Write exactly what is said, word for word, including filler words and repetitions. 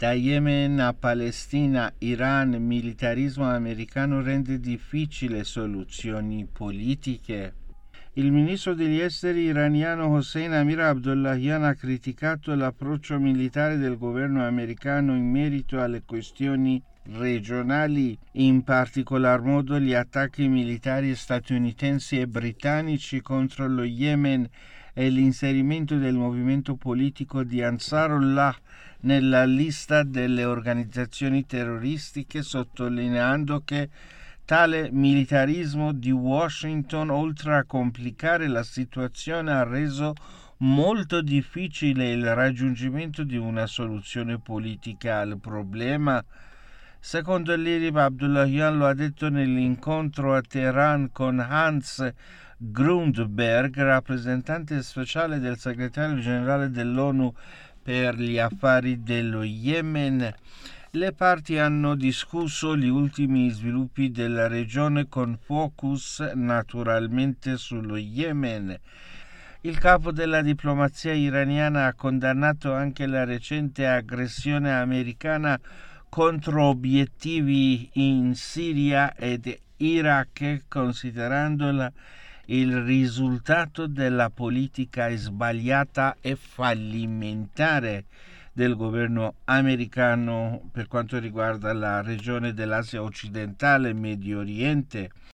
Da Yemen a Palestina, Iran, militarismo americano rende difficile soluzioni politiche. Il ministro degli esteri iraniano Hossein Amir Abdollahian ha criticato l'approccio militare del governo americano in merito alle questioni regionali, in particolar modo gli attacchi militari statunitensi e britannici contro lo Yemen e l'inserimento del movimento politico di Ansarullah nella lista delle organizzazioni terroristiche, sottolineando che tale militarismo di Washington, oltre a complicare la situazione, ha reso molto difficile il raggiungimento di una soluzione politica al problema. Secondo l'I R I B, Abdollahian lo ha detto nell'incontro a Teheran con Hans Grundberg, rappresentante speciale del segretario generale dell'ONU per gli affari dello Yemen. Le parti hanno discusso gli ultimi sviluppi della regione con focus naturalmente sullo Yemen. Il capo della diplomazia iraniana ha condannato anche la recente aggressione americana contro obiettivi in Siria ed Iraq, considerandola il risultato della politica sbagliata e fallimentare del governo americano per quanto riguarda la regione dell'Asia occidentale e Medio Oriente.